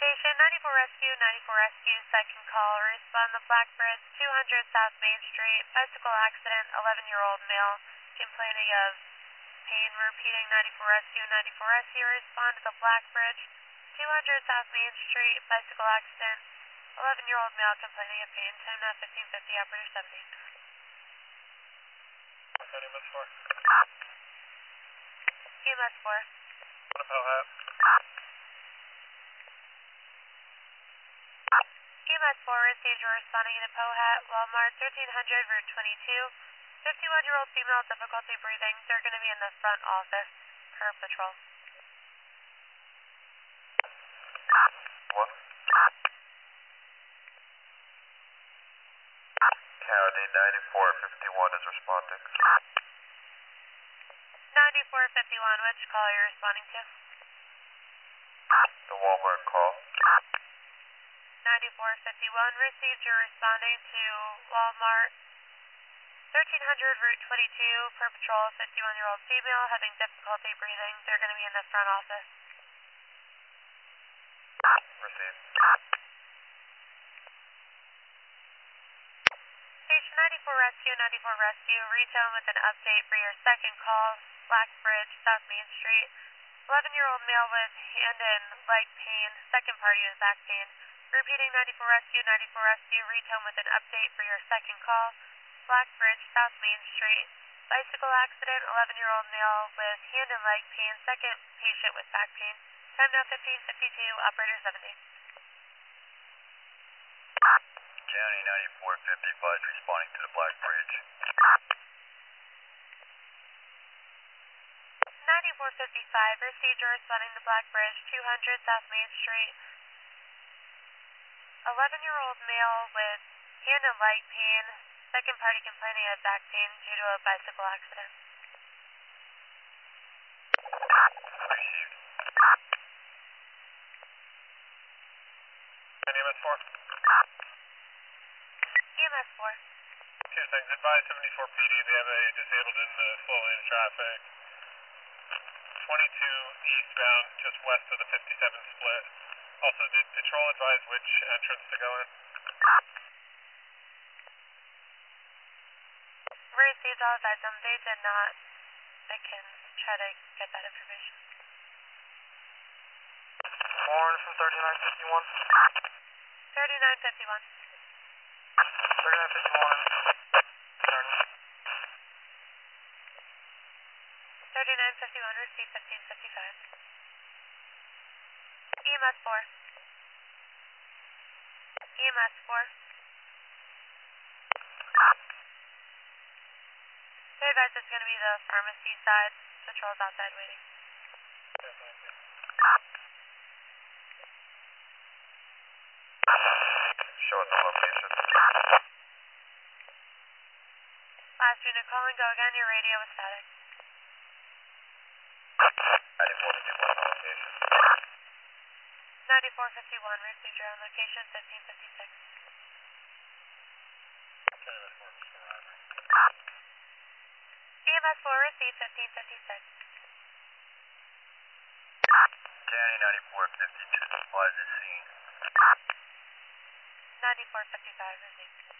Station 94 Rescue, 94 Rescue, second call. Respond the Black Bridge, 200 South Main Street, bicycle accident, 11-year-old male complaining of pain. Repeating 94 Rescue, 94 Rescue, respond to the Black Bridge, 200 South Main Street, bicycle accident, 11-year-old male complaining of pain. Time now 1550, operator 70. EMS 4. EMS 4. On a Powhat. EMS 4 received a responding to Powhat, Walmart, 1300, Route 22. 51-year-old female, difficulty breathing. They're going to be in the front office per patrol. One. County 9451 is responding. 9451, which call are you responding to? The Walmart call. 9451 received, you're responding to Walmart, 1300 Route 22, per patrol, 51-year-old female having difficulty breathing. They're going to be in the front office. Received. Station 94 Rescue, 94 Rescue, retone with an update for your second call, Black Bridge, South Main Street. 11-year-old male with hand and leg pain, second party with back pain. Repeating 94 Rescue, 94 Rescue, retone with an update for your second call, Black Bridge, South Main Street. Bicycle accident, 11-year-old male with hand and leg pain, second patient with back pain. Time now 1552, operator 70. County 9455 responding to the Black Bridge. 9455 received a responding to Black Bridge, 200 South Main Street. 11-year-old male with hand and leg pain, second party complaining of back pain due to a bicycle accident. Received. EMS 4. EMS 4. Two things. Advise 74 PD. They have a disabled in the slow lane traffic. 22 eastbound, just west of the 57 split. Also, did patrol advise which entrance to go in? Received all advice them. They did not. I can try to get that information. Horn from 3951. 3951. 3951. Turn. 3951 received 1555. EMS 4. EMS 4. They advise it's going to be the pharmacy side. Patrol's outside waiting. Show us the location. Last unit, call and go again. Your radio is static. 9451 location. 9451 received your own location 1556. EMS 4 received 1556. County 9452 supplies the scene. 9455 received.